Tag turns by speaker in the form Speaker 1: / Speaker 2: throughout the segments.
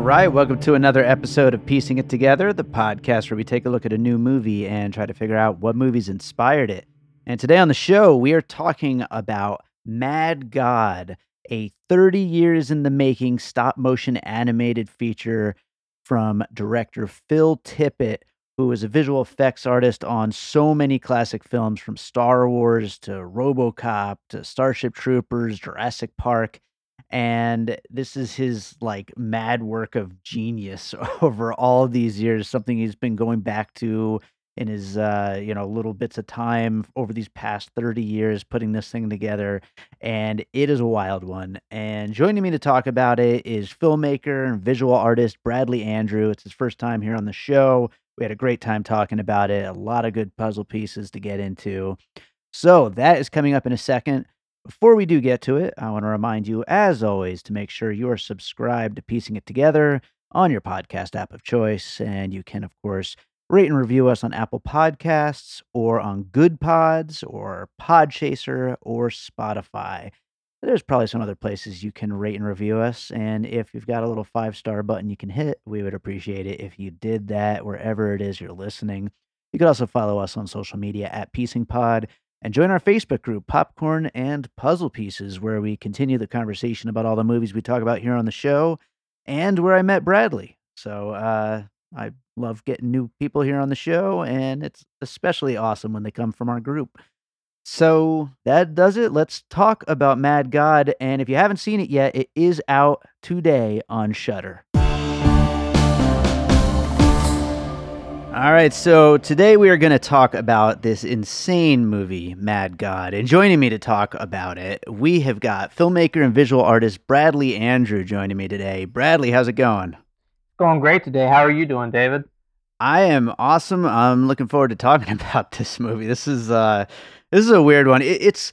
Speaker 1: right, welcome to another episode of Piecing It Together, the podcast where we take a look at a new movie and try to figure out what movies inspired it. And today on the show, we are talking about Mad God, a 30 years in the making stop motion animated feature from director Phil Tippett, who is a visual effects artist on so many classic films from Star Wars to RoboCop to Starship Troopers, Jurassic Park. And this is his like mad work of genius over all these years, something he's been going back to in his little bits of time over these past 30 years putting this thing together, and it is a wild one. And joining me to talk about it is filmmaker and visual artist Bradley Andrew. It's his first time here on the show. We had a great time talking about it, a lot of good puzzle pieces to get into. So that is coming up in a second. Before we do get to it, I want to remind you, as always, to make sure you are subscribed to Piecing It Together on your podcast app of choice. And you can, of course, rate and review us on Apple Podcasts or on Good Pods or Podchaser or Spotify. There's probably some other places you can rate and review us. And if you've got a little 5-star button you can hit, we would appreciate it if you did that wherever it is you're listening. You could also follow us on social media at Piecing Pod. And join our Facebook group, Popcorn and Puzzle Pieces, where we continue the conversation about all the movies we talk about here on the show and where I met Bradley. So I love getting new people here on the show, and it's especially awesome when they come from our group. So that does it. Let's talk about Mad God. And if you haven't seen it yet, it is out today on Shudder. All right, so today we are going to talk about this insane movie, Mad God. And joining me to talk about it, we have got filmmaker and visual artist Bradley Andrew joining me today. Bradley, how's it going?
Speaker 2: Going great today. How are you doing, David?
Speaker 1: I am awesome. I'm looking forward to talking about this movie. This is a weird one.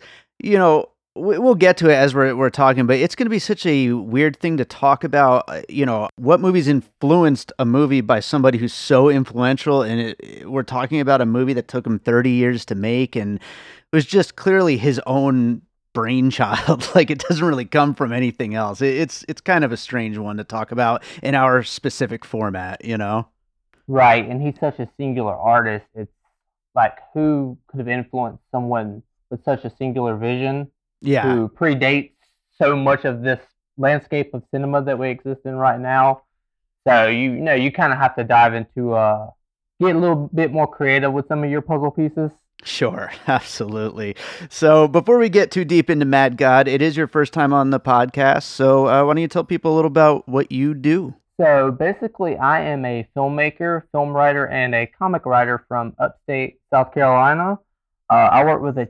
Speaker 1: We'll get to it as we're talking, but it's going to be such a weird thing to talk about. What movies influenced a movie by somebody who's so influential, and we're talking about a movie that took him 30 years to make, and it was just clearly his own brainchild. Like, it doesn't really come from anything else. It's kind of a strange one to talk about in our specific format,
Speaker 2: Right, and he's such a singular artist. It's like, who could have influenced someone with such a singular vision?
Speaker 1: Yeah.
Speaker 2: Who predates so much of this landscape of cinema that we exist in right now. So you kind of have to dive into get a little bit more creative with some of your puzzle pieces.
Speaker 1: Sure, absolutely. So before we get too deep into Mad God, it is your first time on the podcast. So why don't you tell people a little about what you do?
Speaker 2: So basically, I am a filmmaker, film writer, and a comic writer from upstate South Carolina. I work with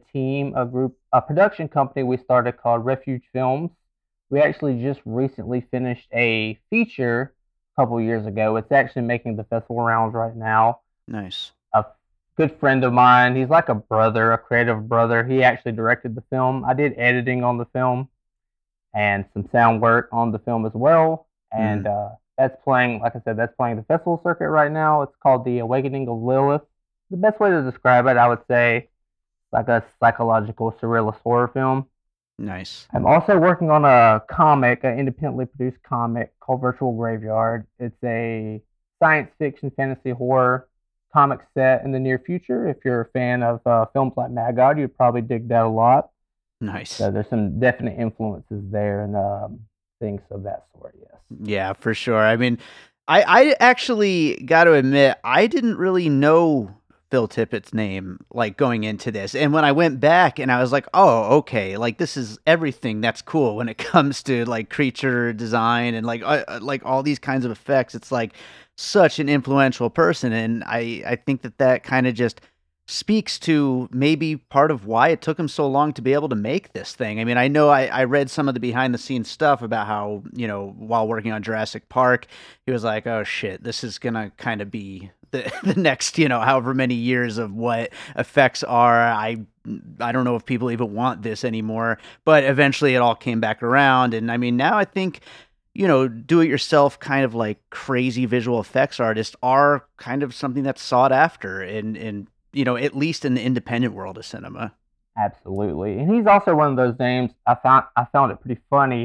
Speaker 2: a production company we started called Refuge Films. We actually just recently finished a feature a couple years ago. It's actually making the festival rounds right now.
Speaker 1: Nice.
Speaker 2: A good friend of mine, he's like a brother, a creative brother. He actually directed the film. I did editing on the film and some sound work on the film as well. And that's playing, like I said, that's playing the festival circuit right now. It's called The Awakening of Lilith. The best way to describe it, I would say, like a psychological surrealist horror film.
Speaker 1: Nice.
Speaker 2: I'm also working on a comic, an independently produced comic called Virtual Graveyard. It's a science fiction fantasy horror comic set in the near future. If you're a fan of films like Mad God, you'd probably dig that a lot.
Speaker 1: Nice.
Speaker 2: So there's some definite influences there and things of that sort, yes.
Speaker 1: Yeah, for sure. I mean, I actually got to admit, I didn't really know Phil Tippett's name, like, going into this. And when I went back and I was like, oh, okay, like, this is everything that's cool when it comes to, like, creature design and, like all these kinds of effects. It's, like, such an influential person. And I think that kind of just speaks to maybe part of why it took him so long to be able to make this thing. I mean, I know I read some of the behind the scenes stuff about how, while working on Jurassic Park, he was like, oh, shit, this is going to kind of be the next, however many years of what effects are. I don't know if people even want this anymore, but eventually it all came back around. And I mean, now I think, do-it-yourself kind of like crazy visual effects artists are kind of something that's sought after in at least in the independent world of cinema.
Speaker 2: Absolutely. And he's also one of those names, I found it pretty funny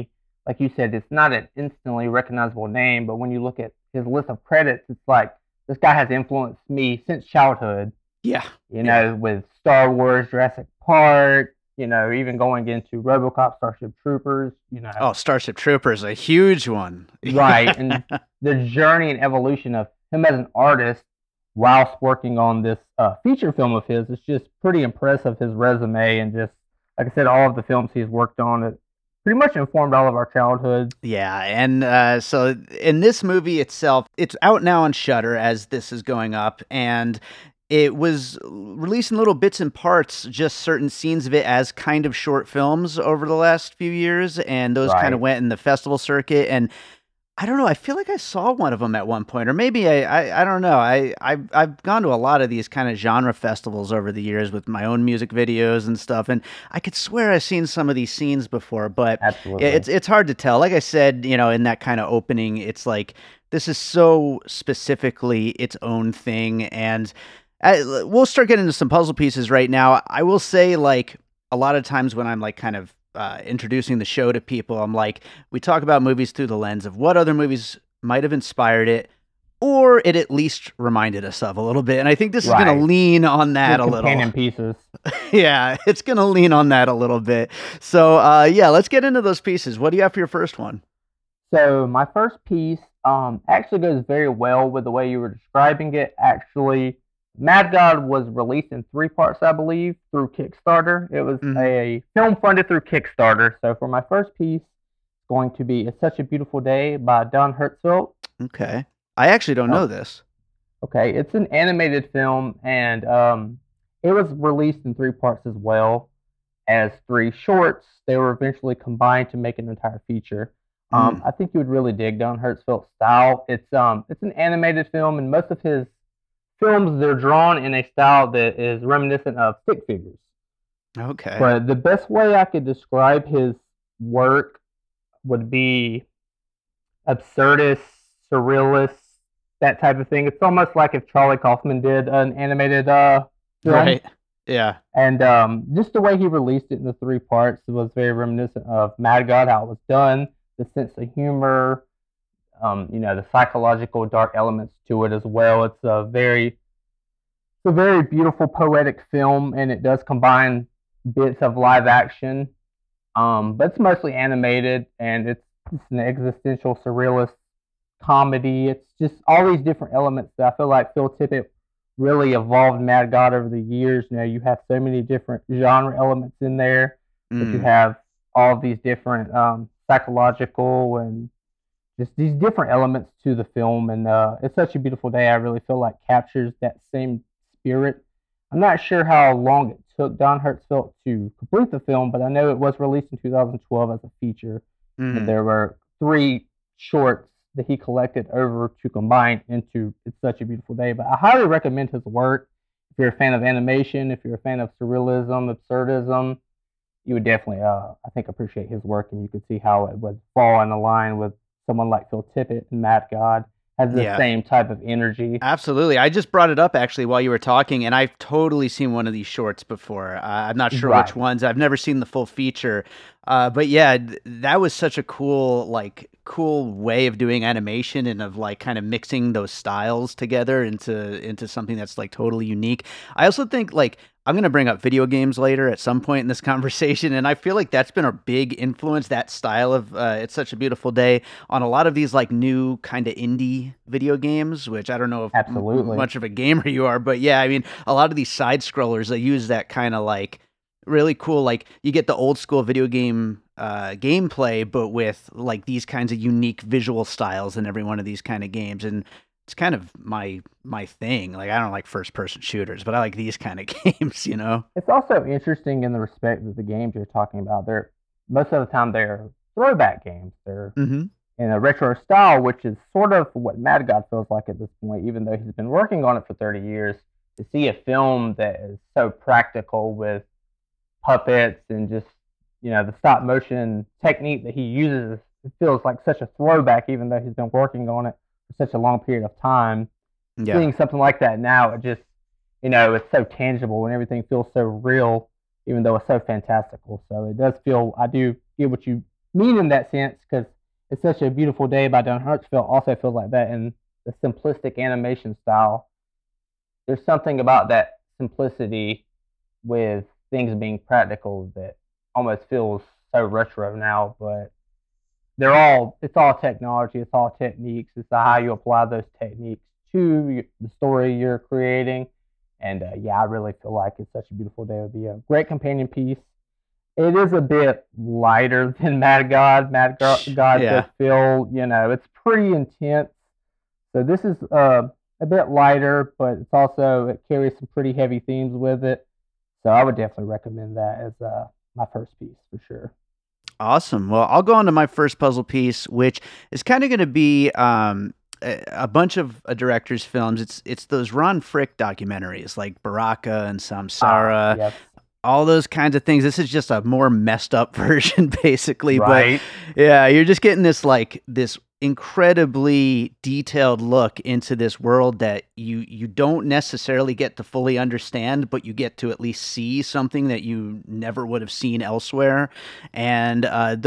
Speaker 2: like you said, it's not an instantly recognizable name, but when you look at his list of credits, it's like this guy has influenced me since childhood.
Speaker 1: Yeah.
Speaker 2: You know, with Star Wars, Jurassic Park, you know, even going into RoboCop, Starship Troopers, you know.
Speaker 1: Oh, Starship Troopers, a huge one.
Speaker 2: Right. And the journey and evolution of him as an artist whilst working on this feature film of his is just pretty impressive, his resume. And just, like I said, all of the films he's worked on, it pretty much informed all of our childhoods.
Speaker 1: Yeah, and so in this movie itself, it's out now on Shudder as this is going up, and it was released in little bits and parts, just certain scenes of it as kind of short films over the last few years, and those kind of
Speaker 2: Right.
Speaker 1: went in the festival circuit. And I don't know, I feel like I saw one of them at one point, or maybe I don't know. I've gone to a lot of these kind of genre festivals over the years with my own music videos and stuff, and I could swear I've seen some of these scenes before, but
Speaker 2: Absolutely.
Speaker 1: it's hard to tell. Like I said, you know, in that kind of opening, it's like this is so specifically its own thing, and we'll start getting into some puzzle pieces right now. I will say, like, a lot of times when I'm like kind of introducing the show to people, I'm like, we talk about movies through the lens of what other movies might have inspired it, or it at least reminded us of a little bit. And I think this is going to
Speaker 2: Right.
Speaker 1: lean on that
Speaker 2: Good
Speaker 1: a little.
Speaker 2: companion pieces.
Speaker 1: Yeah, it's going to lean on that a little bit. So, yeah, let's get into those pieces. What do you have for your first one?
Speaker 2: So my first piece actually goes very well with the way you were describing it. Actually, Mad God was released in 3 parts, I believe, through Kickstarter. It was
Speaker 1: Mhm.
Speaker 2: a film funded through Kickstarter. So for my first piece, it's going to be "It's Such a Beautiful Day" by Don Hertzfeldt.
Speaker 1: Okay. I actually don't know this.
Speaker 2: Okay, it's an animated film, and it was released in 3 parts as well as 3 shorts. They were eventually combined to make an entire feature. I think you would really dig Don Hertzfeldt's style. It's an animated film, and most of his films, they're drawn in a style that is reminiscent of stick figures.
Speaker 1: Okay.
Speaker 2: But the best way I could describe his work would be absurdist, surrealist, that type of thing. It's almost like if Charlie Kaufman did an animated film.
Speaker 1: Right. Yeah.
Speaker 2: And just the way he released it in the 3 parts was very reminiscent of Mad God, how it was done, the sense of humor, you know, the psychological dark elements to it as well. It's a very beautiful poetic film, and it does combine bits of live action, but it's mostly animated, and it's just an existential surrealist comedy. It's just all these different elements that I feel like Phil Tippett really evolved Mad God over the years. You know, you have so many different genre elements in there, but you have all of these different psychological and just these different elements to the film. And It's Such a Beautiful Day, I really feel like captures that same spirit. I'm not sure how long it took Don Hertzfeldt to complete the film, but I know it was released in 2012 as a feature. And there were 3 shorts that he collected over to combine into It's Such a Beautiful Day. But I highly recommend his work. If you're a fan of animation, if you're a fan of surrealism, absurdism, you would definitely, I think, appreciate his work, and you could see how it would fall in a line with someone like Phil Tippett and Mad God. Has the same type of energy.
Speaker 1: Absolutely. I just brought it up actually while you were talking, and I've totally seen one of these shorts before. I'm not sure which ones. I've never seen the full feature. But yeah, that was such a cool way of doing animation and of like kind of mixing those styles together into something that's like totally unique. I also think like I'm going to bring up video games later at some point in this conversation, and I feel like that's been a big influence, that style of It's Such a Beautiful Day, on a lot of these like new kind of indie video games, which I don't know if much of a gamer you are, but yeah, I mean, a lot of these side scrollers, they use that kind of like really cool, like you get the old school video game gameplay, but with like these kinds of unique visual styles in every one of these kind of games. And it's kind of my thing. Like, I don't like first person shooters, but I like these kind of games, you know?
Speaker 2: It's also interesting in the respect that the games you're talking about, they're most of the time they're throwback games. They're in a retro style, which is sort of what Mad God feels like at this point, even though he's been working on it for 30 years. To see a film that is so practical with puppets and just, you know, the stop motion technique that he uses, it feels like such a throwback, even though he's been working on it for such a long period of time. Seeing something like that now, it just, you know, it's so tangible and everything feels so real, even though it's so fantastical. So it does feel, I do get what you mean in that sense because it's such a beautiful day by Don Hertzfeldt also feels like that, and the simplistic animation style. There's something about that simplicity with things being practical that almost feels so retro now, but it's all technology, it's all techniques, it's how you apply those techniques to the story you're creating. And yeah, I really feel like it's such a beautiful day. It would be a great companion piece. It is a bit lighter than Mad God. God does
Speaker 1: Yeah.
Speaker 2: feel, it's pretty intense. So this is a bit lighter, but it carries some pretty heavy themes with it. So I would definitely recommend that as my first piece for sure.
Speaker 1: Awesome. Well, I'll go on to my first puzzle piece, which is kind of going to be a bunch of a director's films. It's those Ron Frick documentaries like Baraka and Samsara,
Speaker 2: Yes.
Speaker 1: all those kinds of things. This is just a more messed up version, basically.
Speaker 2: Right.
Speaker 1: But yeah, you're just getting this incredibly detailed look into this world that you don't necessarily get to fully understand, but you get to at least see something that you never would have seen elsewhere. And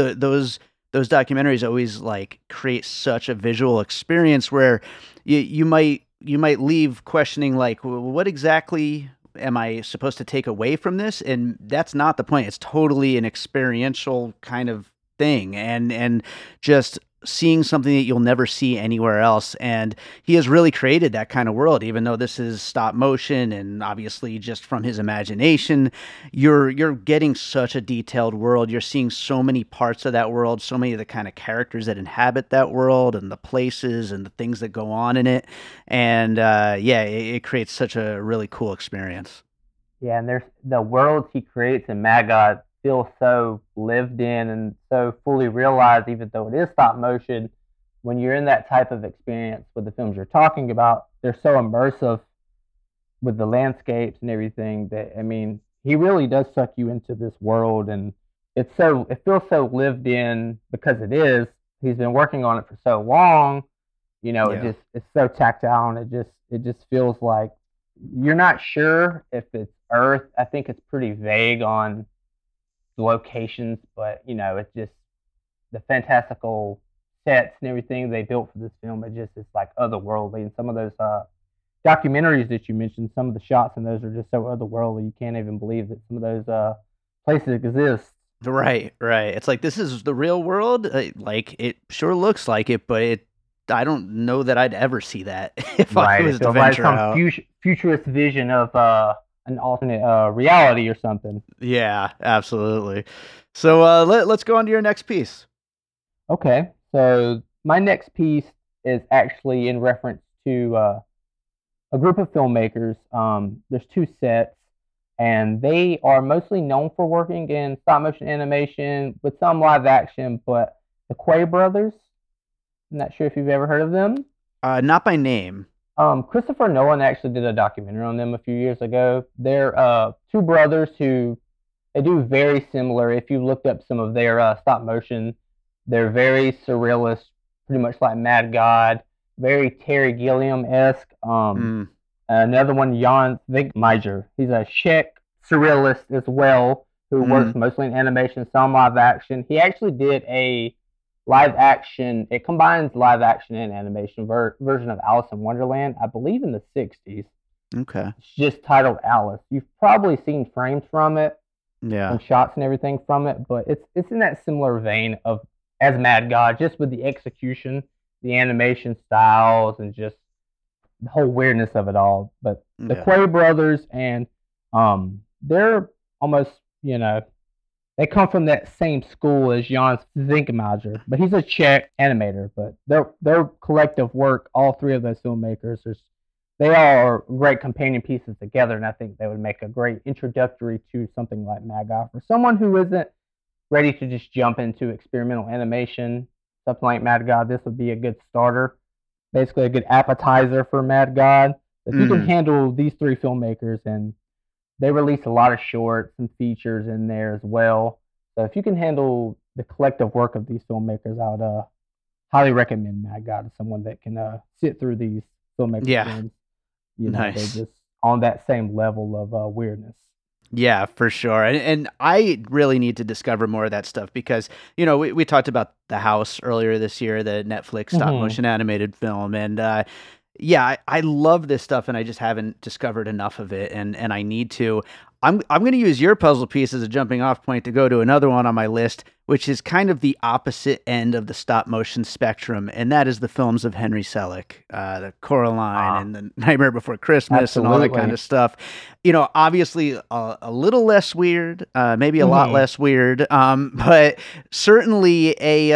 Speaker 1: those documentaries always like create such a visual experience where you might leave questioning like, what exactly am I supposed to take away from this? And that's not the point. It's totally an experiential kind of thing, and just seeing something that you'll never see anywhere else. And he has really created that kind of world, even though this is stop motion and obviously just from his imagination. You're getting such a detailed world. You're seeing so many parts of that world, so many of the kind of characters that inhabit that world and the places and the things that go on in it. And yeah, it creates such a really cool experience.
Speaker 2: Yeah, and there's the worlds he creates in Mad God feel so lived in and so fully realized, even though it is stop motion. When you're in that type of experience with the films you're talking about, they're so immersive with the landscapes and everything that I mean, he really does suck you into this world, and it feels so lived in because it is. He's been working on it for so long,
Speaker 1: Yeah.
Speaker 2: it's so tactile, and it just feels like you're not sure if it's Earth. I think it's pretty vague on the locations, but it's just the fantastical sets and everything they built for this film. It's like otherworldly, and some of those documentaries that you mentioned, some of the shots in those are just so otherworldly. You can't even believe that some of those places exist.
Speaker 1: Right, right. It's like this is the real world. Like it sure looks like it, but I don't know that I'd ever see that if I
Speaker 2: Right. It
Speaker 1: was to
Speaker 2: feels like
Speaker 1: venture
Speaker 2: some
Speaker 1: out.
Speaker 2: futurist vision of an alternate reality or something.
Speaker 1: Yeah, absolutely. So let's go on to your next piece.
Speaker 2: Okay. So my next piece is actually in reference to a group of filmmakers. There's two sets, and they are mostly known for working in stop motion animation with some live action. But the Quay brothers, I'm not sure if you've ever heard of them.
Speaker 1: Not by name.
Speaker 2: Christopher Nolan actually did a documentary on them a few years ago. They're two brothers who they do very similar. If you looked up some of their stop motion, they're very surrealist, pretty much like Mad God, very Terry Gilliam esque.
Speaker 1: Mm,
Speaker 2: Another one, Jan Vigmeijer. He's a Czech surrealist as well, who
Speaker 1: mm,
Speaker 2: works mostly in animation, some live action. He actually did a live action. It combines live action and animation version of Alice in Wonderland, I believe in the '60s.
Speaker 1: okay.
Speaker 2: It's just titled Alice. You've probably seen frames from it
Speaker 1: Yeah.
Speaker 2: and shots and everything from it, but it's in that similar vein of as Mad God, just with the execution, the animation styles, and just the whole weirdness of it all. But the
Speaker 1: Yeah.
Speaker 2: Quay brothers and they're almost they come from that same school as Jan Zinkmajer, but he's a Czech animator. But their collective work, all three of those filmmakers, they all are great companion pieces together, and I think they would make a great introductory to something like Mad God for someone who isn't ready to just jump into experimental animation. Something like Mad God, this would be a good starter, basically a good appetizer for Mad God. If you can
Speaker 1: Mm,
Speaker 2: handle these three filmmakers, and they release a lot of shorts and features in there as well. So if you can handle the collective work of these filmmakers, I would highly recommend Mad God to someone that can sit through these filmmakers'
Speaker 1: yeah.
Speaker 2: films. They're
Speaker 1: Nice.
Speaker 2: just on that same level of weirdness.
Speaker 1: Yeah, for sure. And I really need to discover more of that stuff because, we talked about The House earlier this year, the Netflix stop
Speaker 2: Hmm.
Speaker 1: motion animated film. And yeah, I love this stuff and I just haven't discovered enough of it. And I need to. I'm going to use your puzzle piece as a jumping off point to go to another one on my list, which is kind of the opposite end of the stop motion spectrum. And that is the films of Henry Selick, the Coraline
Speaker 2: Ah,
Speaker 1: and the Nightmare Before Christmas and all that kind
Speaker 2: absolutely.
Speaker 1: of stuff. Obviously a little less weird, maybe a lot
Speaker 2: Hmm.
Speaker 1: less weird, but certainly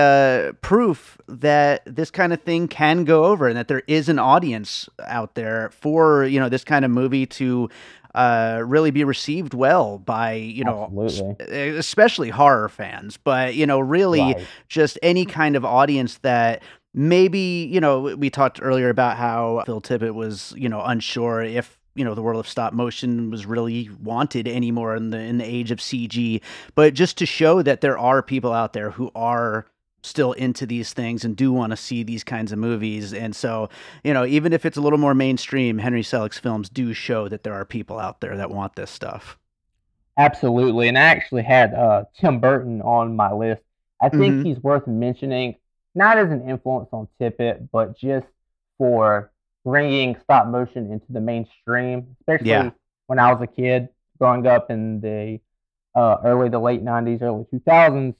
Speaker 1: a proof that this kind of thing can go over and that there is an audience out there for, this kind of movie to really be received well by,
Speaker 2: Absolutely.
Speaker 1: especially horror fans, but, really
Speaker 2: Right.
Speaker 1: just any kind of audience that maybe, we talked earlier about how Phil Tippett was, unsure if, the world of stop motion was really wanted anymore in the age of CG, but just to show that there are people out there who are still into these things and do want to see these kinds of movies. And so, even if it's a little more mainstream, Henry Selick's films do show that there are people out there that want this stuff.
Speaker 2: Absolutely. And I actually had Tim Burton on my list. I think
Speaker 1: Mhm.
Speaker 2: he's worth mentioning, not as an influence on Tippett, but just for bringing stop motion into the mainstream,
Speaker 1: Yeah.
Speaker 2: especially when I was a kid growing up in the early to late 90s, early 2000s.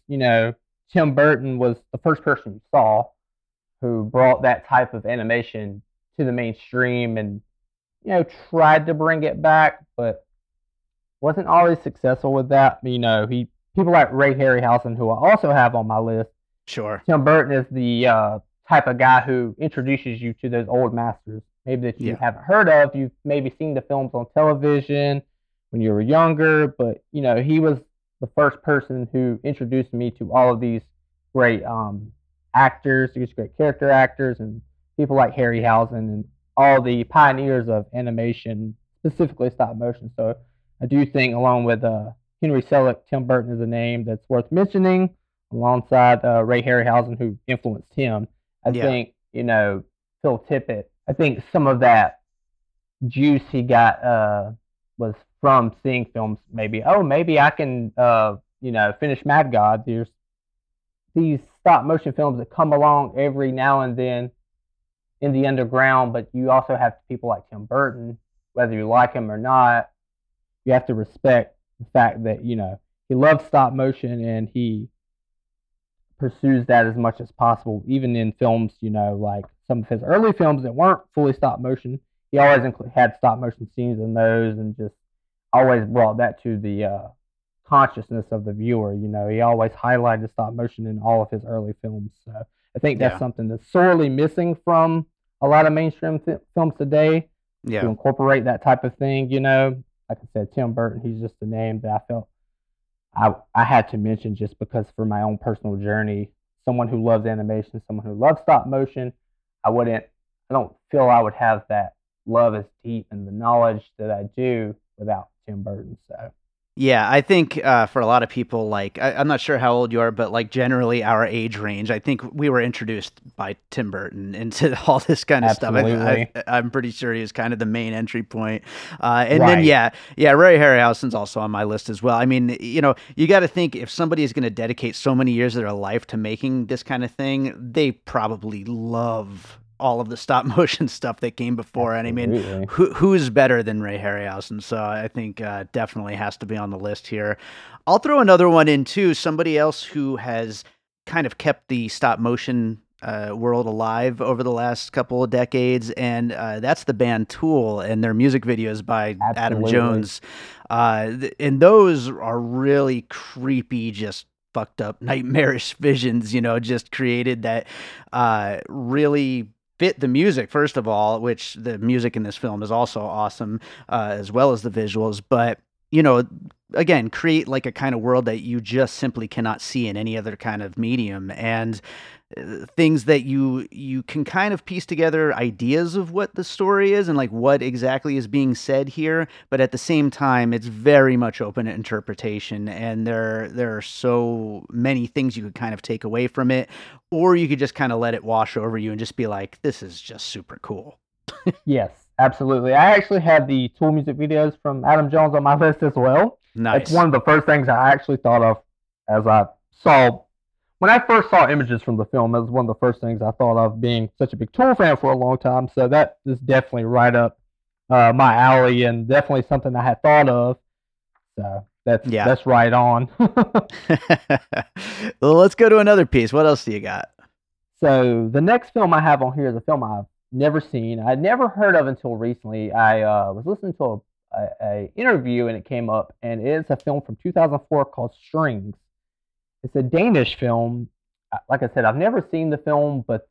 Speaker 2: Tim Burton was the first person you saw who brought that type of animation to the mainstream and, tried to bring it back, but wasn't always successful with that. He people like Ray Harryhausen, who I also have on my list.
Speaker 1: Sure.
Speaker 2: Tim Burton is the type of guy who introduces you to those old masters, maybe that you
Speaker 1: Yeah.
Speaker 2: haven't heard of. You've maybe seen the films on television when you were younger, but he was the first person who introduced me to all of these great actors, these great character actors, and people like Harryhausen and all the pioneers of animation, specifically stop motion. So I do think, along with Henry Selick, Tim Burton is a name that's worth mentioning, alongside Ray Harryhausen, who influenced him. I
Speaker 1: Yeah.
Speaker 2: think, Phil Tippett, I think some of that juice he got was from seeing films. Maybe, oh, maybe I can, finish Mad God. There's these stop motion films that come along every now and then in the underground, but you also have people like Tim Burton, whether you like him or not. You have to respect the fact that he loves stop motion and he pursues that as much as possible, even in films. Like some of his early films that weren't fully stop motion. He always had stop motion scenes in those, and just always brought that to the consciousness of the viewer. He always highlighted stop motion in all of his early films. So I think that's
Speaker 1: Yeah.
Speaker 2: something that's sorely missing from a lot of mainstream films today, to
Speaker 1: Yeah.
Speaker 2: incorporate that type of thing. Like I said, Tim Burton, he's just a name that I felt I had to mention, just because for my own personal journey, someone who loves animation, someone who loves stop motion, I don't feel I would have that love as deep and the knowledge that I do without Tim Burton. So
Speaker 1: Yeah, I think for a lot of people, like I'm not sure how old you are, but like generally our age range, I think we were introduced by Tim Burton into all this kind of stuff.
Speaker 2: absolutely.
Speaker 1: I'm pretty sure he was kind of the main entry point. And then
Speaker 2: Right.
Speaker 1: yeah, Ray Harryhausen's also on my list as well. I mean, you got to think if somebody is going to dedicate so many years of their life to making this kind of thing, they probably love all of the stop motion stuff that came before. And I mean,
Speaker 2: Absolutely.
Speaker 1: who's better than Ray Harryhausen? So I think definitely has to be on the list here. I'll throw another one in too. Somebody else who has kind of kept the stop motion world alive over the last couple of decades, and that's the band Tool and their music videos by Adam
Speaker 2: Absolutely.
Speaker 1: Jones. And those are really creepy, just fucked up, nightmarish visions. Just created that really fit the music, first of all, which the music in this film is also awesome, as well as the visuals. But, you know, again, create like a kind of world that you just simply cannot see in any other kind of medium. And things that you can kind of piece together ideas of what the story is and like what exactly is being said here, but at the same time it's very much open to interpretation, and there are so many things you could kind of take away from it, or you could just kind of let it wash over you and just be like, this is just super cool.
Speaker 2: Yes, absolutely. I actually have the Tool music videos from Adam Jones on my list as well. It's
Speaker 1: Nice.
Speaker 2: one of the first things I actually thought of as I saw when I first saw images from the film. It was one of the first things I thought of, being such a big Tool fan for a long time. So that is definitely right up my alley, and definitely something I had thought of. So
Speaker 1: Yeah.
Speaker 2: that's right on.
Speaker 1: Well, let's go to another piece. What else do you got?
Speaker 2: So the next film I have on here is a film I've never seen. I'd never heard of until recently. I was listening to a interview and it came up, and it's a film from 2004 called Strings. It's a Danish film. Like I said, I've never seen the film, but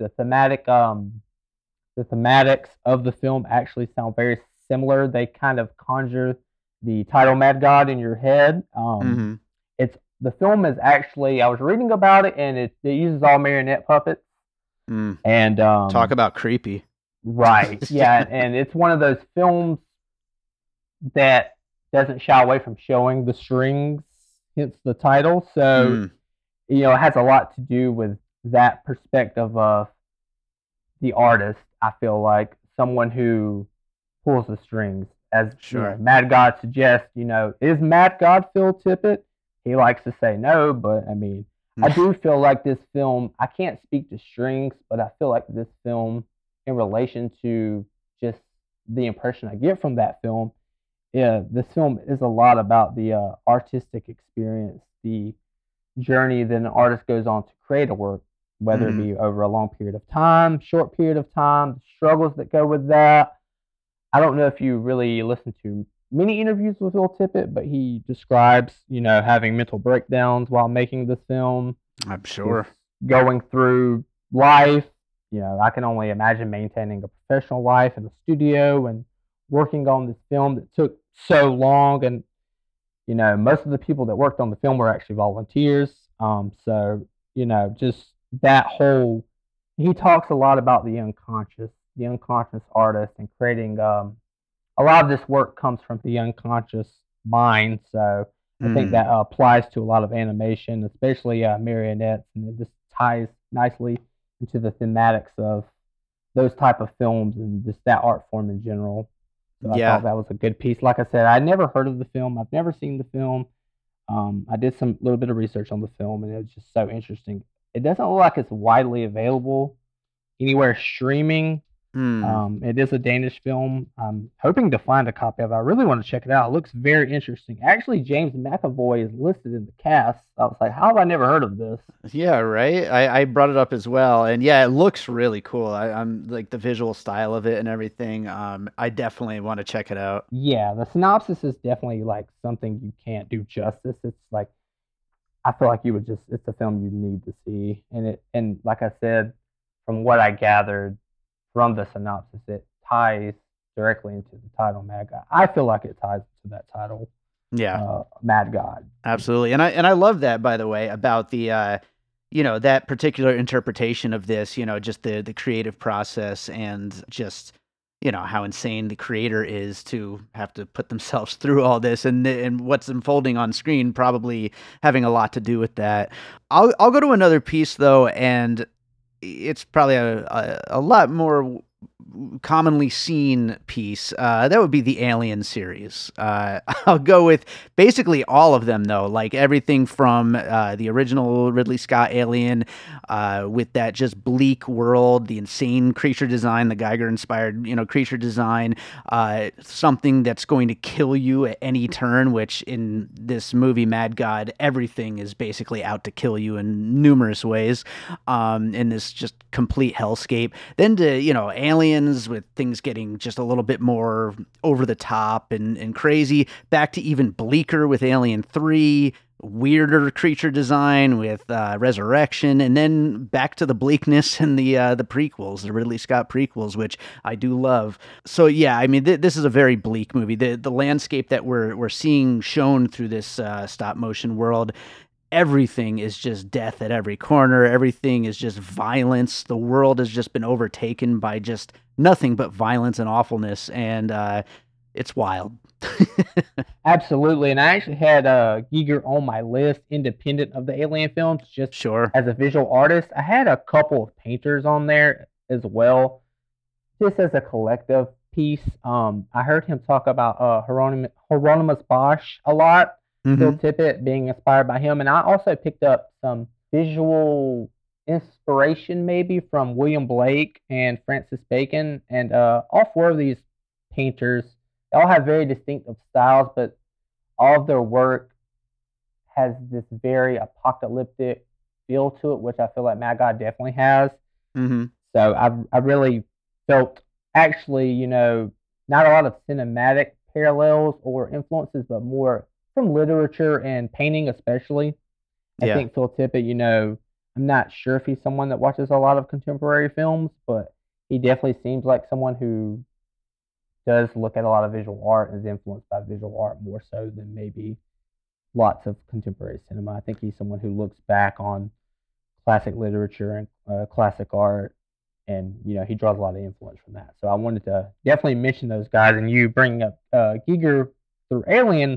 Speaker 2: the thematics of the film actually sound very similar. They kind of conjure the title Mad God in your head.
Speaker 1: Hmm.
Speaker 2: It's the film is actually, I was reading about it, and it uses all marionette puppets.
Speaker 1: Mm.
Speaker 2: And
Speaker 1: Talk about creepy.
Speaker 2: right, yeah, and it's one of those films that doesn't shy away from showing the strings, hence the title. So,
Speaker 1: Mm.
Speaker 2: it has a lot to do with that perspective of the artist. I feel like someone who pulls the strings, as
Speaker 1: Sure.
Speaker 2: Mad God suggests. Is Mad God Phil Tippett? He likes to say no, but I mean, I do feel like this film. I can't speak to strings, but I feel like this film, in relation to just the impression I get from that film, yeah, this film is a lot about the artistic experience, the journey that an artist goes on to create a work, whether it
Speaker 1: Mm.
Speaker 2: be over a long period of time, short period of time, the struggles that go with that. I don't know if you really listen to many interviews with Phil Tippett, but he describes, having mental breakdowns while making this film,
Speaker 1: I'm
Speaker 2: just
Speaker 1: sure.
Speaker 2: going through life. I can only imagine maintaining a professional life in the studio and working on this film that took so long. And, most of the people that worked on the film were actually volunteers. Just that whole, he talks a lot about the unconscious artist, and creating a lot of this work comes from the unconscious mind. So I think
Speaker 1: Mm.
Speaker 2: that applies to a lot of animation, especially marionettes, and it just ties nicely into the thematics of those type of films and just that art form in general. So I
Speaker 1: Yeah.
Speaker 2: thought that was a good piece. Like I said, I never heard of the film. I've never seen the film. I did some little bit of research on the film, and it was just so interesting. It doesn't look like it's widely available anywhere streaming.
Speaker 1: Mm.
Speaker 2: It is a Danish film. I'm hoping to find a copy of it. I really want to check it out. It looks very interesting. Actually, James McAvoy is listed in the cast. I was like, how have I never heard of this?
Speaker 1: Yeah, right. I brought it up as well, and yeah, it looks really cool. I'm like the visual style of it and everything. I definitely want to check it out.
Speaker 2: Yeah, the synopsis is definitely like something you can't do justice. It's like, I feel like it's a film you need to see. And like I said, from what I gathered from the synopsis, it ties directly into the title Mad God. I feel like it ties to that title,
Speaker 1: Yeah,
Speaker 2: Mad God.
Speaker 1: absolutely. And I love that, by the way, about the that particular interpretation of this, just the creative process, and just how insane the creator is to have to put themselves through all this, and what's unfolding on screen probably having a lot to do with that. I'll go to another piece though, and it's probably a lot more commonly seen piece. That would be the Alien series. I'll go with basically all of them, though, like everything from the original Ridley Scott Alien, with that just bleak world, the insane creature design, the Geiger-inspired, creature design, something that's going to kill you at any turn, which in this movie, Mad God, everything is basically out to kill you in numerous ways, in this just complete hellscape. Then to, Aliens with things getting just a little bit more over the top and crazy, back to even bleaker with Alien 3, weirder creature design with Resurrection, and then back to the bleakness and the prequels, the Ridley Scott prequels, which I do love. So yeah, I mean, this is a very bleak movie. The landscape that we're seeing shown through this stop motion world, everything is just death at every corner. Everything is just violence. The world has just been overtaken by just nothing but violence and awfulness, and it's wild.
Speaker 2: Absolutely, and I actually had Giger on my list, independent of the Alien films, just
Speaker 1: Sure.
Speaker 2: as a visual artist. I had a couple of painters on there as well, just as a collective piece. I heard him talk about Hieronymus Bosch a lot. Phil
Speaker 1: Hmm.
Speaker 2: Tippett, being inspired by him. And I also picked up some visual inspiration maybe from William Blake and Francis Bacon. And all four of these painters, they all have very distinctive styles, but all of their work has this very apocalyptic feel to it, which I feel like Mad God definitely has.
Speaker 1: Hmm.
Speaker 2: So I really felt actually, not a lot of cinematic parallels or influences, but more from literature and painting, especially. I
Speaker 1: Yeah.
Speaker 2: think Phil Tippett, I'm not sure if he's someone that watches a lot of contemporary films, but he definitely seems like someone who does look at a lot of visual art and is influenced by visual art more so than maybe lots of contemporary cinema. I think he's someone who looks back on classic literature and classic art, and he draws a lot of influence from that. So I wanted to definitely mention those guys, and you bringing up Giger through Alien,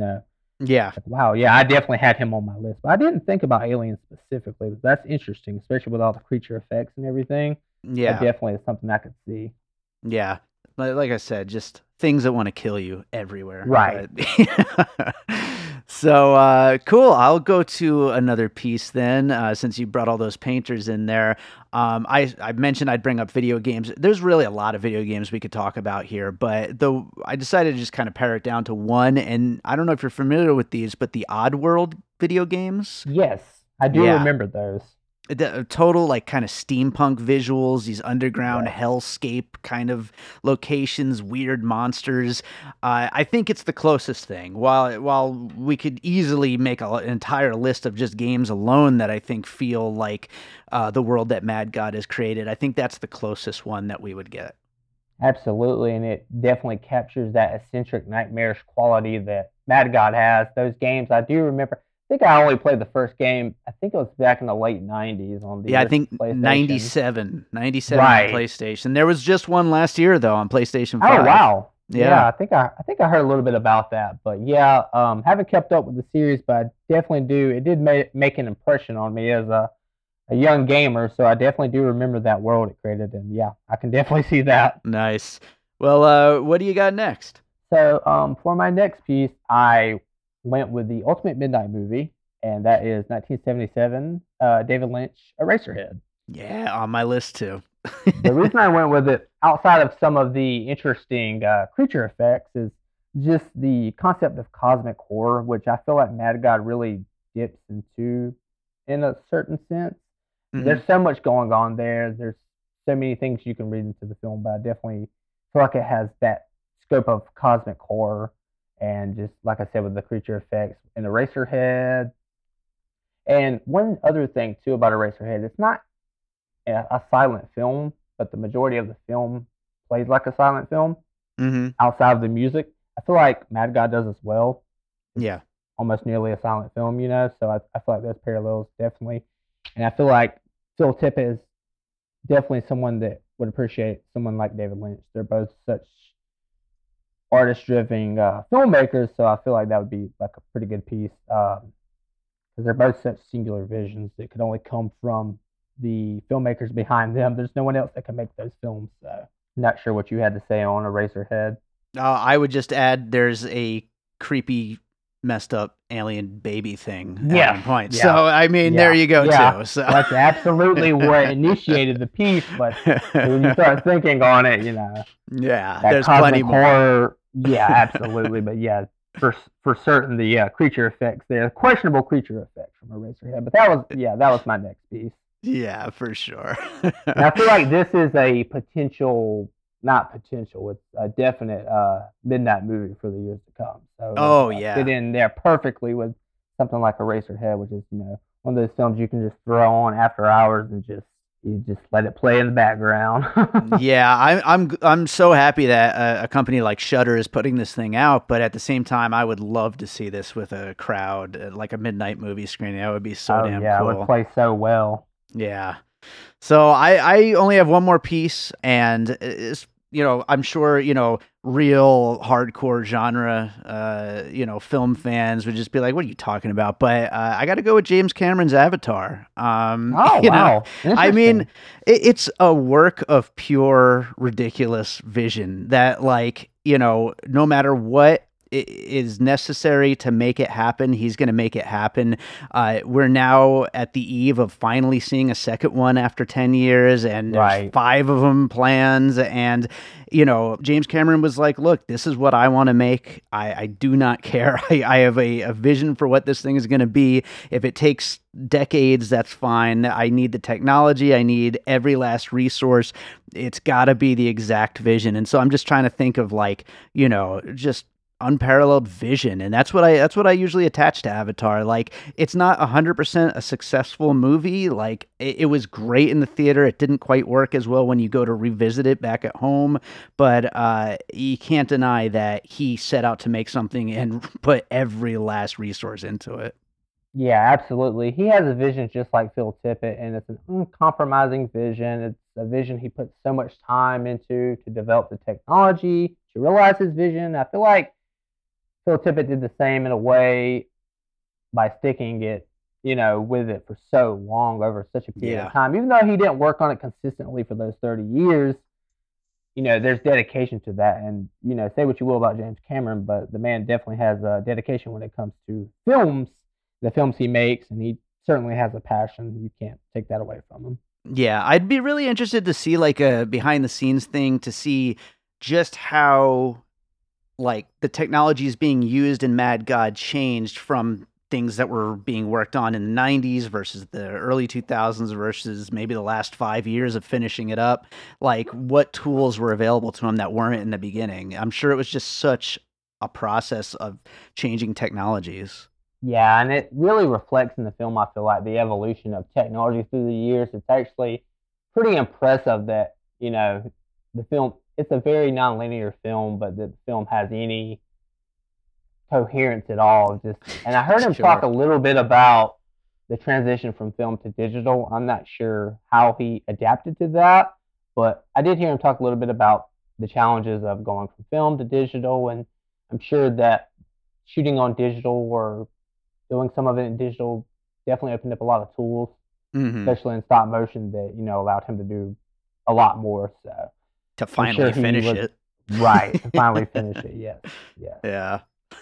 Speaker 1: Yeah.
Speaker 2: like, wow, yeah, I definitely had him on my list, but I didn't think about Alien specifically. But that's interesting, especially with all the creature effects and everything. That
Speaker 1: Yeah.
Speaker 2: definitely is something I could see.
Speaker 1: Yeah. Like I said, just things that want to kill you everywhere.
Speaker 2: Right.
Speaker 1: But so cool. I'll go to another piece then, since you brought all those painters in there. I mentioned I'd bring up video games. There's really a lot of video games we could talk about here, but though I decided to just kind of pare it down to one. And I don't know if you're familiar with these, but the Oddworld video games.
Speaker 2: Yes, I do
Speaker 1: Yeah.
Speaker 2: remember those.
Speaker 1: The total like kind of steampunk visuals, these underground
Speaker 2: Yes.
Speaker 1: hellscape kind of locations, weird monsters. I think it's the closest thing. While we could easily make an entire list of just games alone that I think feel like the world that Mad God has created, I think that's the closest one that we would get.
Speaker 2: Absolutely, and it definitely captures that eccentric, nightmarish quality that Mad God has. Those games, I do remember. I think I only played the first game. I think it was back in the late '90s on the
Speaker 1: Yeah, I
Speaker 2: original
Speaker 1: think
Speaker 2: PlayStation.
Speaker 1: 97 on
Speaker 2: Right.
Speaker 1: PlayStation. There was just one last year though on Playstation
Speaker 2: Oh
Speaker 1: 5.
Speaker 2: wow. Yeah,
Speaker 1: Yeah.
Speaker 2: I think I heard a little bit about that, but yeah, haven't kept up with the series, but I definitely do. It did make an impression on me as a young gamer, so I definitely do remember that world it created, and yeah, I can definitely see that.
Speaker 1: Nice. Well, what do you got next?
Speaker 2: So, for my next piece, I went with the Ultimate Midnight Movie, and that is 1977, David Lynch, Eraserhead.
Speaker 1: Yeah, on my list too.
Speaker 2: The reason I went with it, outside of some of the interesting creature effects, is just the concept of cosmic horror, which I feel like Mad God really dips into in a certain sense.
Speaker 1: Mhm.
Speaker 2: There's so much going on there. There's so many things you can read into the film, but I definitely feel like it has that scope of cosmic horror, and just like I said with the creature effects and Eraserhead. And one other thing too about Eraserhead, it's not a silent film, but the majority of the film plays like a silent film
Speaker 1: Mhm.
Speaker 2: outside of the music. I feel like Mad God does as well. It's
Speaker 1: Yeah.
Speaker 2: almost nearly a silent film, so I feel like those parallels definitely. And I feel like Phil Tippett is definitely someone that would appreciate someone like David Lynch. They're both such artist-driven filmmakers, so I feel like that would be like a pretty good piece because they're both such singular visions that could only come from the filmmakers behind them. There's no one else that can make those films. So, not sure what you had to say on Eraserhead.
Speaker 1: I would just add there's a creepy, messed up alien baby thing at
Speaker 2: Yeah,
Speaker 1: one point.
Speaker 2: yeah,
Speaker 1: So I mean, there you go
Speaker 2: yeah.
Speaker 1: too. So
Speaker 2: That's absolutely what initiated the piece. But when you start thinking on it,
Speaker 1: yeah,
Speaker 2: that
Speaker 1: there's
Speaker 2: cosmic
Speaker 1: plenty more.
Speaker 2: horror. Yeah, absolutely. But yeah, for certain, the creature effects there, questionable creature effects from Eraserhead. But that was my next piece.
Speaker 1: Yeah, for sure.
Speaker 2: And I feel like this is a potential, not potential, it's a definite midnight movie for the years to come. So
Speaker 1: Oh,
Speaker 2: it'll,
Speaker 1: yeah.
Speaker 2: fit in there perfectly with something like Eraserhead, which is one of those films you can just throw on after hours and you just let it play in the background.
Speaker 1: Yeah, I'm so happy that a company like Shudder is putting this thing out, but at the same time, I would love to see this with a crowd, like a midnight movie screening. That would be so
Speaker 2: Oh
Speaker 1: damn
Speaker 2: yeah, it
Speaker 1: cool.
Speaker 2: would play so well.
Speaker 1: Yeah. So I only have one more piece, and it's, I'm sure, real hardcore genre, film fans would just be like, what are you talking about? But I got to go with James Cameron's Avatar.
Speaker 2: Oh
Speaker 1: you know,
Speaker 2: wow,
Speaker 1: I mean,
Speaker 2: interesting.
Speaker 1: it's a work of pure ridiculous vision that, like, no matter what is necessary to make it happen, he's going to make it happen. We're now at the eve of finally seeing a second one after 10 years, and there's 5 of them plans. And, James Cameron was like, look, this is what I want to make. I do not care. I have a vision for what this thing is going to be. If it takes decades, that's fine. I need the technology. I need every last resource. It's got to be the exact vision. And so I'm just trying to think of just unparalleled vision, and that's what I usually attach to Avatar. Like, it's not 100% a successful movie. Like, it was great in the theater. It didn't quite work as well when you go to revisit it back at home, but you can't deny that he set out to make something and put every last resource into it.
Speaker 2: Yeah, absolutely. He has a vision just like Phil Tippett, and it's an uncompromising vision. It's a vision he put so much time into to develop the technology, to realize his vision. I feel like Phil Tippett did the same in a way by sticking it, with it for so long over such a period of time. Even though he didn't work on it consistently for those 30 years, there's dedication to that. And, say what you will about James Cameron, but the man definitely has a dedication when it comes to films, the films he makes, and he certainly has a passion. You can't take that away from him.
Speaker 1: Yeah, I'd be really interested to see like a behind the scenes thing to see just how like the technologies being used in Mad God changed from things that were being worked on in the 90s versus the early 2000s versus maybe the last 5 years of finishing it up. Like, what tools were available to him that weren't in the beginning? I'm sure it was just such a process of changing technologies.
Speaker 2: Yeah, and it really reflects in the film, I feel like, the evolution of technology through the years. It's actually pretty impressive that, the film, it's a very nonlinear film, but the film has any coherence at all. And I heard him talk a little bit about the transition from film to digital. I'm not sure how he adapted to that, but I did hear him talk a little bit about the challenges of going from film to digital, and I'm sure that shooting on digital or doing some of it in digital definitely opened up a lot of tools, especially in stop motion, that allowed him to do a lot more. So
Speaker 1: to finally finish it,
Speaker 2: right? To finally finish it, yes.
Speaker 1: Yeah.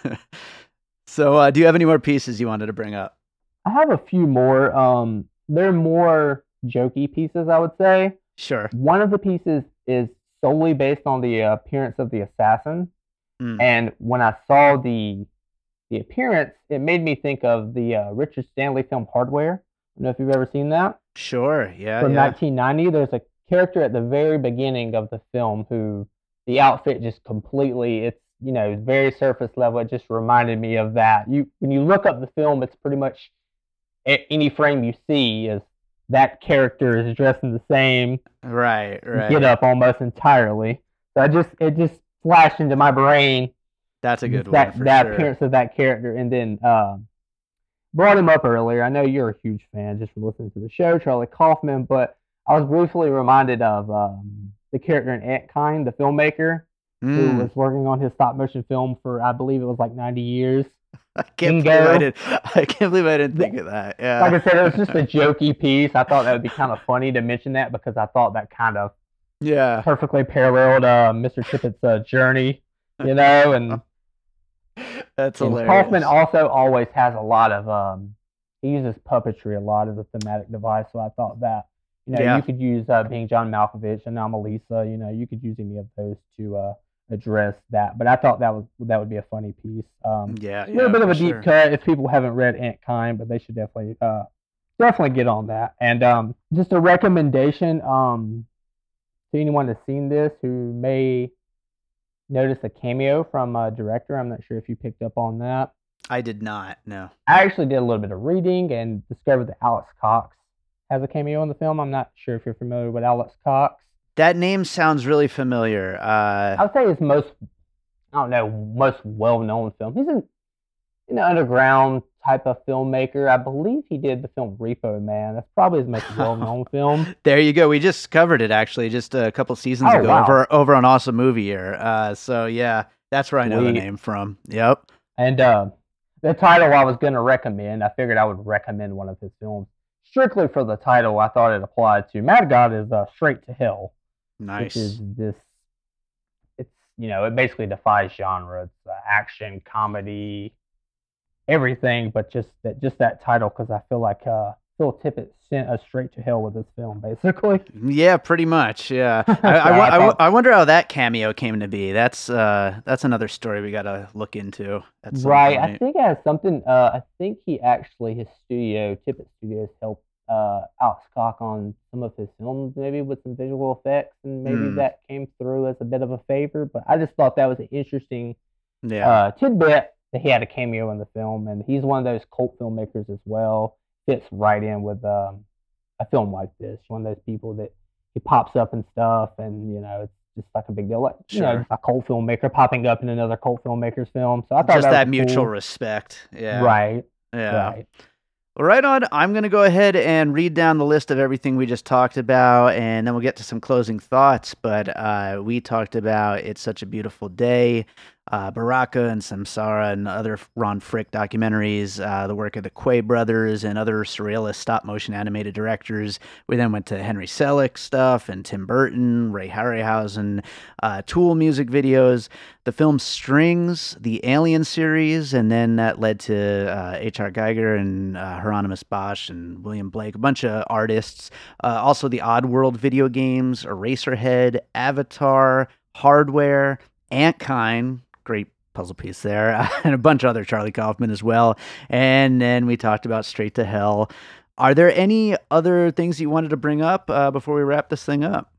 Speaker 1: So, do you have any more pieces you wanted to bring up?
Speaker 2: I have a few more. They're more jokey pieces, I would say.
Speaker 1: Sure.
Speaker 2: One of the pieces is solely based on the appearance of the assassin, and when I saw the appearance, it made me think of the Richard Stanley film Hardware. I don't know if you've ever seen that.
Speaker 1: Sure, yeah.
Speaker 2: From 1990, there's a character at the very beginning of the film who the outfit just completely, it's, very surface level. It just reminded me of that. When you look up the film, it's pretty much any frame you see is that character is dressed in the same get up almost entirely. So it just flashed into my brain.
Speaker 1: That's a good one.
Speaker 2: That appearance of that character, and then brought him up earlier. I know you're a huge fan just from listening to the show, Charlie Kaufman, but I was briefly reminded of the character in Ant Kind, the filmmaker, who was working on his stop motion film for, I believe it was like 90 years.
Speaker 1: I can't believe I didn't think of that. Yeah.
Speaker 2: Like I said, it was just a jokey piece. I thought that would be kind of funny to mention that because I thought that kind of perfectly paralleled Mr. Tippett's journey, and
Speaker 1: that's hilarious.
Speaker 2: Kaufman also always has a lot of he uses puppetry a lot as a thematic device, so I thought that you could use being John Malkovich, Anomalisa, you could use any of those to address that, but I thought that would be a funny piece. A little bit of a deep cut if people haven't read Ant Kind, but they should definitely get on that. And just a recommendation to anyone that's seen this who may notice a cameo from a director. I'm not sure if you picked up on that.
Speaker 1: I did not. No.
Speaker 2: I actually did a little bit of reading and discovered that Alex Cox has a cameo in the film. I'm not sure if you're familiar with Alex Cox.
Speaker 1: That name sounds really familiar.
Speaker 2: I would say his most well-known film. He's an underground type of filmmaker. I believe he did the film Repo Man. That's probably his most well-known film.
Speaker 1: There you go. We just covered it actually just a couple seasons ago. Wow. over on Awesome Movie Year. So yeah, that's where I know the name from. Yep.
Speaker 2: And the title I was going to recommend, I figured I would recommend one of his films strictly for the title. I thought it applied to Mad God is Straight to Hell.
Speaker 1: Nice.
Speaker 2: Which is this, it's it basically defies genre. It's action, comedy, everything, but just that title, because I feel like Phil Tippett sent us straight to hell with this film, basically.
Speaker 1: Yeah, pretty much. Yeah,
Speaker 2: So I
Speaker 1: I
Speaker 2: thought,
Speaker 1: wonder how that cameo came to be. That's another story we gotta look into at some
Speaker 2: right, I
Speaker 1: point.
Speaker 2: think it has something. I think he actually his studio, Tippett Studios, helped Alex Cock on some of his films, maybe with some visual effects, and maybe
Speaker 1: Mm,
Speaker 2: that came through as a bit of a favor. But I just thought that was an interesting
Speaker 1: yeah,
Speaker 2: tidbit that he had a cameo in the film, and he's one of those cult filmmakers as well. Fits right in with a film like this. One of those people that he pops up and stuff, and it's just like a big deal. Like
Speaker 1: sure.
Speaker 2: just a cult filmmaker popping up in another cult filmmaker's film. So I thought
Speaker 1: Just
Speaker 2: that was
Speaker 1: that mutual
Speaker 2: cool.
Speaker 1: respect. Yeah,
Speaker 2: Right,
Speaker 1: yeah.
Speaker 2: right.
Speaker 1: Well, right on. I'm going to go ahead and read down the list of everything we just talked about, and then we'll get to some closing thoughts. But we talked about It's Such a Beautiful Day, Baraka and Samsara, and other Ron Frick documentaries, the work of the Quay brothers and other surrealist stop motion animated directors. We then went to Henry Selick stuff and Tim Burton, Ray Harryhausen, Tool music videos, the film Strings, the Alien series, and then that led to H.R. Geiger and Hieronymus Bosch and William Blake, a bunch of artists. Also, the Oddworld video games, Eraserhead, Avatar, Hardware, Antkind, great puzzle piece there, and a bunch of other Charlie Kaufman as well. And then we talked about Straight to Hell. Are there any other things you wanted to bring up before we wrap this thing up?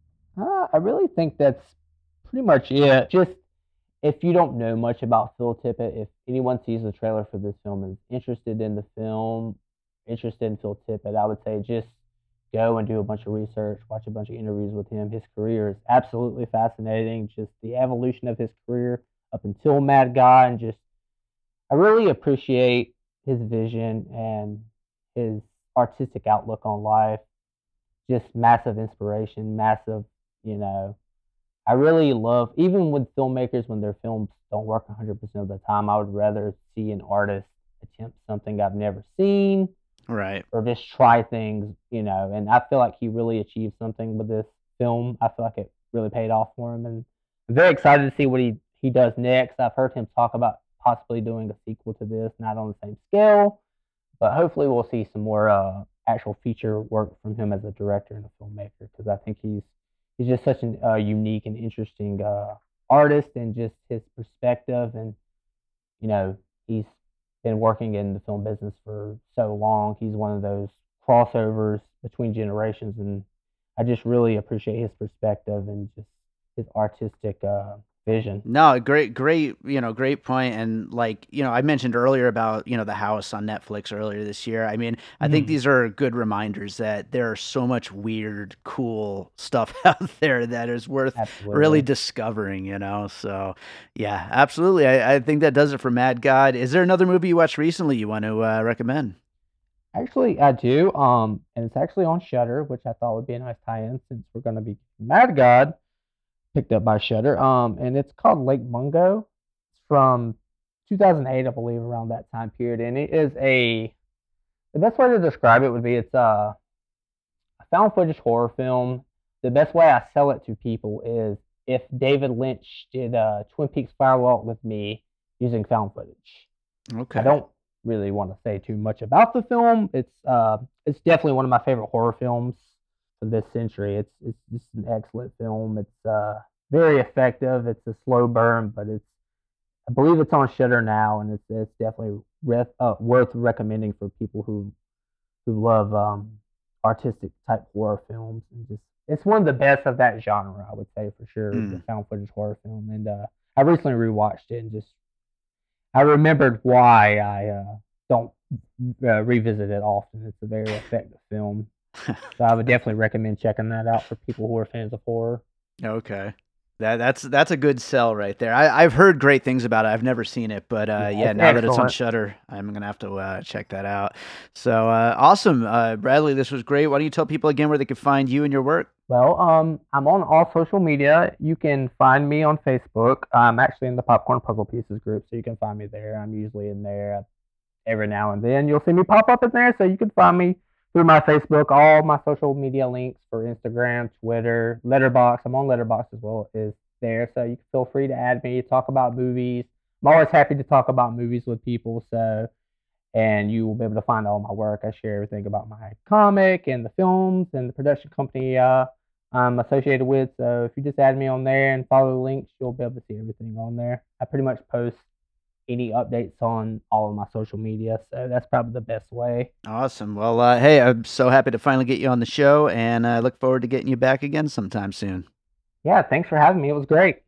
Speaker 2: I really think that's pretty much it. Just if you don't know much about Phil Tippett, if anyone sees the trailer for this film and is interested in the film, interested in Phil Tippett, I would say just go and do a bunch of research, watch a bunch of interviews with him. His career is absolutely fascinating. Just the evolution of his career up until Mad God, and just I really appreciate his vision and his artistic outlook on life. Just massive inspiration, massive, you know, I really love, even with filmmakers when their films don't work 100% of the time, I would rather see an artist attempt something I've never seen
Speaker 1: Right.
Speaker 2: or just try things, and I feel like he really achieved something with this film. I feel like it really paid off for him, and I'm very excited to see what he does next. I've heard him talk about possibly doing a sequel to this, not on the same scale, but hopefully we'll see some more actual feature work from him as a director and a filmmaker, because I think he's just such an unique and interesting artist, and just his perspective, and he's been working in the film business for so long. He's one of those crossovers between generations, and I just really appreciate his perspective and just his artistic vision.
Speaker 1: No, great, great point. And like, I mentioned earlier about, The House on Netflix earlier this year. I mean, I think
Speaker 2: Mm,
Speaker 1: these are good reminders that there are so much weird, cool stuff out there that is worth really
Speaker 2: absolutely.
Speaker 1: discovering. So yeah, absolutely. I think that does it for Mad God. Is there another movie you watched recently you want to recommend?
Speaker 2: Actually, I do. And it's actually on Shutter, which I thought would be a nice tie-in since we're gonna be Mad God, picked up by Shutter. And it's called Lake Mungo. It's from 2008, I believe, around that time period. And it is the best way to describe it would be it's a found footage horror film. The best way I sell it to people is if David Lynch did Twin Peaks Fire Walk with Me using found footage. I
Speaker 1: Okay.
Speaker 2: don't really want to say too much about the film. It's definitely one of my favorite horror films of this century. It's just an excellent film. It's very effective. It's a slow burn, but I believe it's on Shutter now, and it's definitely worth recommending for people who love artistic type horror films, and just it's one of the best of that genre, I would say, for sure, the
Speaker 1: Hmm.
Speaker 2: found footage horror film. And I recently rewatched it, and just I remembered why I don't revisit it often. It's a very effective film, so I would definitely recommend checking that out for people who are fans of horror.
Speaker 1: Okay. That's a good sell right there. I've heard great things about it. I've never seen it, but
Speaker 2: Yeah,
Speaker 1: yeah,
Speaker 2: it's
Speaker 1: now that it's on
Speaker 2: excellent.
Speaker 1: Shutter, I'm gonna have to check that out. So awesome, Bradley. This was great. Why don't you tell people again where they can find you and your work?
Speaker 2: Well, I'm on all social media. You can find me on Facebook. I'm actually in the Popcorn Puzzle Pieces group, so you can find me there. I'm usually in there every now and then. You'll see me pop up in there, so you can find me through my Facebook. All my social media links for Instagram, Twitter, Letterbox. I'm on Letterbox as well. Is there. So you can feel free to add me, talk about movies. I'm always happy to talk about movies with people. And you will be able to find all my work. I share everything about my comic and the films and the production company I'm associated with. So if you just add me on there and follow the links, you'll be able to see everything on there. I pretty much post any updates on all of my social media, so that's probably the best way.
Speaker 1: Awesome. Well, hey, I'm so happy to finally get you on the show, and I look forward to getting you back again sometime soon.
Speaker 2: Yeah, thanks for having me. It was great.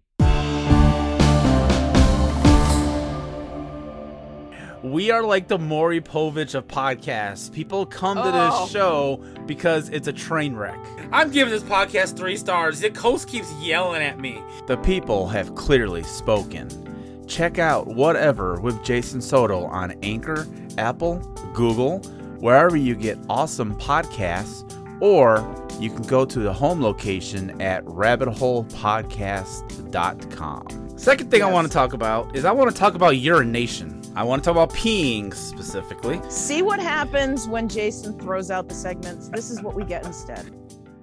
Speaker 3: We are like the Maury Povich of podcasts. People come to this show because it's a train wreck.
Speaker 4: I'm giving this podcast 3 stars. The host keeps yelling at me.
Speaker 3: The people have clearly spoken. Check out Whatever with Jason Soto on Anchor, Apple, Google, wherever you get awesome podcasts, or you can go to the home location at rabbitholepodcast.com.
Speaker 4: Second thing I want to talk about is I want to talk about urination. I want to talk about peeing specifically.
Speaker 5: See what happens when Jason throws out the segments. This is what we get instead.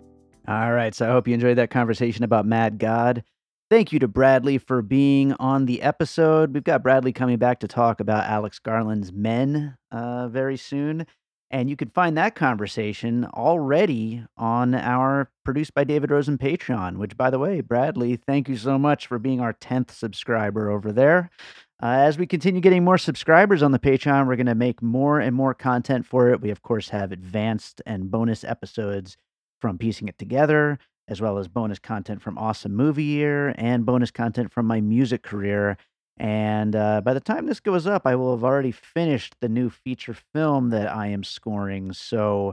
Speaker 1: All right, so I hope you enjoyed that conversation about Mad God. Thank you to Bradley for being on the episode. We've got Bradley coming back to talk about Alex Garland's Men very soon. And you can find that conversation already on our Produced by David Rosen Patreon, which, by the way, Bradley, thank you so much for being our 10th subscriber over there. As we continue getting more subscribers on the Patreon, we're going to make more and more content for it. We, of course, have advanced and bonus episodes from Piecing It Together, as well as bonus content from Awesome Movie Year and bonus content from my music career. And by the time this goes up, I will have already finished the new feature film that I am scoring. So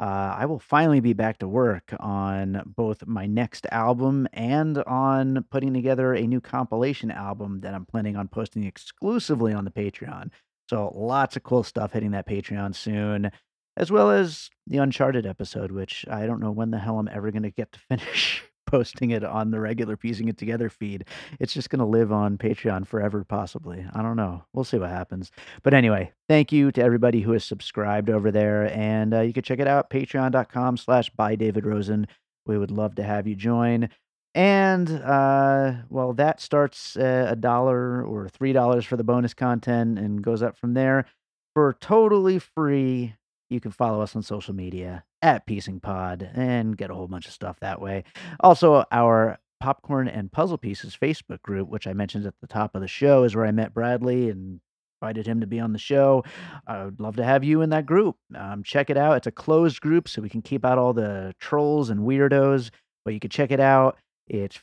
Speaker 1: I will finally be back to work on both my next album and on putting together a new compilation album that I'm planning on posting exclusively on the Patreon. So lots of cool stuff hitting that Patreon soon, as well as the Uncharted episode, which I don't know when the hell I'm ever going to get to finish posting it on the regular Piecing It Together feed. It's just going to live on Patreon forever, possibly. I don't know. We'll see what happens. But anyway, thank you to everybody who has subscribed over there. And you can check it out, patreon.com/bydavidrosen. We would love to have you join. And, well, that starts at $1 or $3 for the bonus content and goes up from there. For totally free, you can follow us on social media at Piecing Pod and get a whole bunch of stuff that way. Also, our Popcorn and Puzzle Pieces Facebook group, which I mentioned at the top of the show, is where I met Bradley and invited him to be on the show. I would love to have you in that group. Check it out. It's a closed group, so we can keep out all the trolls and weirdos, but you can check it out. It's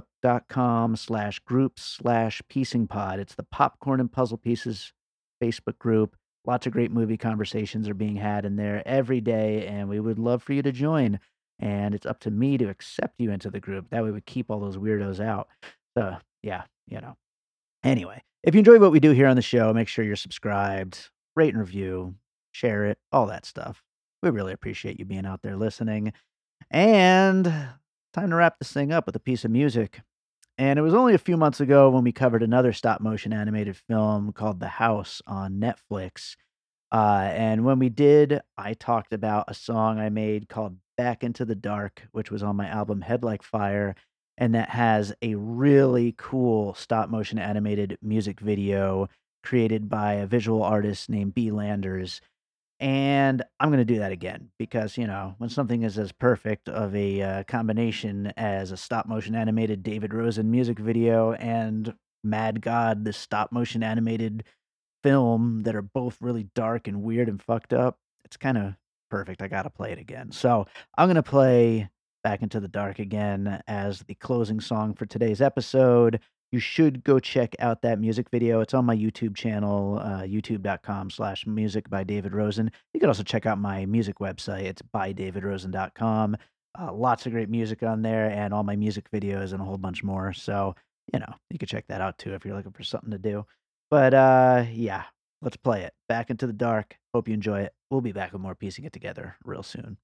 Speaker 1: facebook.com/groups/piecingpod. It's the Popcorn and Puzzle Pieces Facebook group. Lots of great movie conversations are being had in there every day, and we would love for you to join. And it's up to me to accept you into the group. That way we keep all those weirdos out. So, yeah, you know. Anyway, if you enjoy what we do here on the show, make sure you're subscribed, rate and review, share it, all that stuff. We really appreciate you being out there listening. And time to wrap this thing up with a piece of music. And it was only a few months ago when we covered another stop-motion animated film called The House on Netflix. And when we did, I talked about a song I made called Back Into the Dark, which was on my album Head Like Fire, and that has a really cool stop-motion animated music video created by a visual artist named B. Landers. And I'm going to do that again because, you know, when something is as perfect of a combination as a stop-motion animated David Rosen music video and Mad God, the stop-motion animated film that are both really dark and weird and fucked up, it's kind of perfect. I got to play it again. So I'm going to play Back Into the Dark again as the closing song for today's episode. You should go check out that music video. It's on my YouTube channel, youtube.com/music by David Rosen. You can also check out my music website. It's bydavidrosen.com. Lots of great music on there and all my music videos and a whole bunch more. So, you know, you can check that out too if you're looking for something to do. But yeah, let's play it. Back Into the Dark. Hope you enjoy it. We'll be back with more Piecing It Together real soon.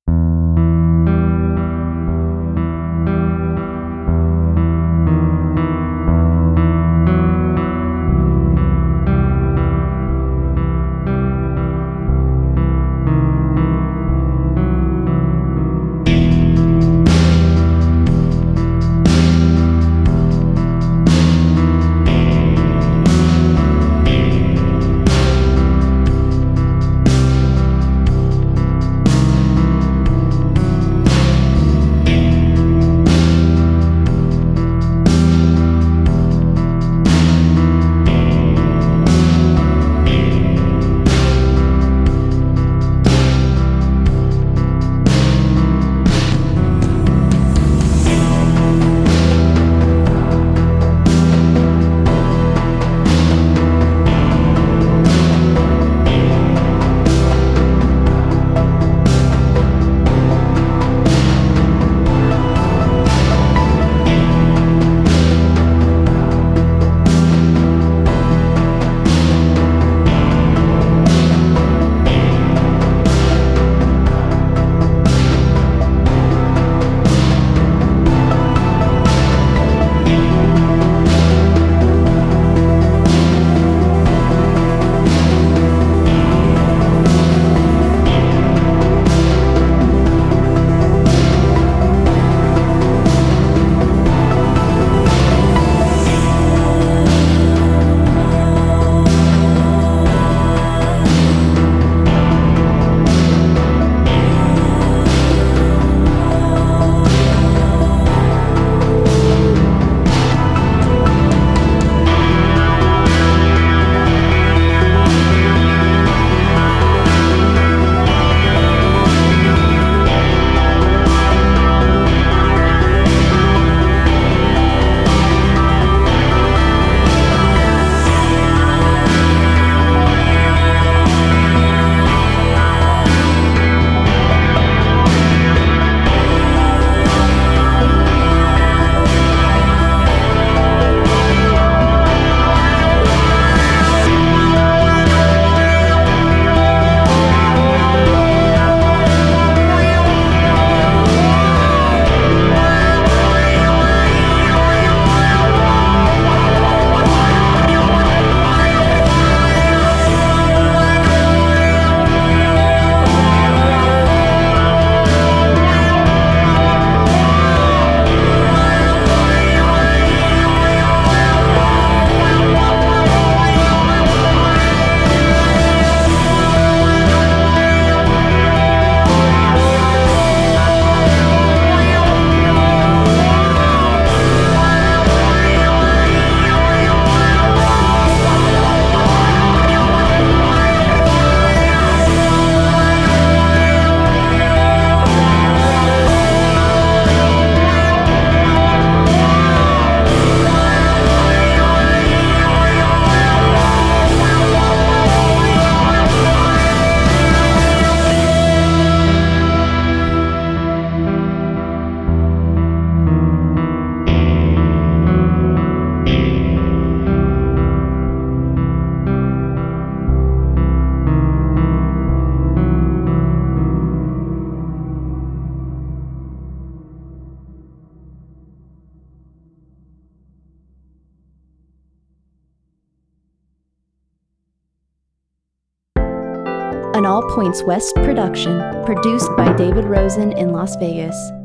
Speaker 6: an All Points West production, produced by David Rosen in Las Vegas.